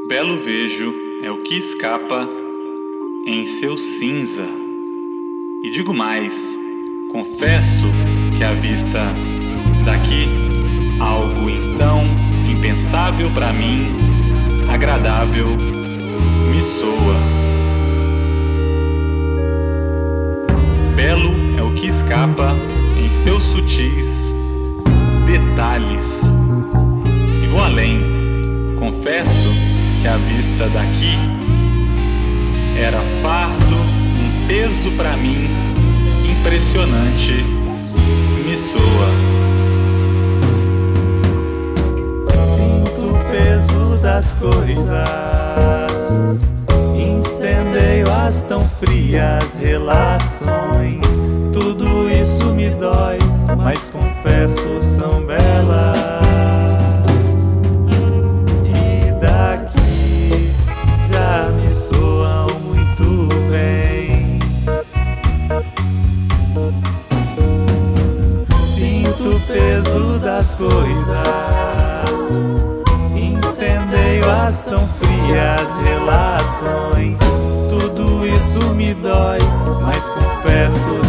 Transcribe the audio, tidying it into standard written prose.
Belo vejo é o que escapa em seu cinza. E digo mais, confesso que à vista daqui, algo então impensável para mim, agradável, me soa. Belo é o que escapa em seus sutis detalhes. E vou além, confesso que à vista daqui era fardo, um peso pra mim, impressionante, me soa. Sinto o peso das coisas, incendeio as tão frias relações. Tudo isso me dói, mas confesso são belas. Sinto o peso das coisas, incendeio as tão frias relações. Tudo isso me dói, mas confesso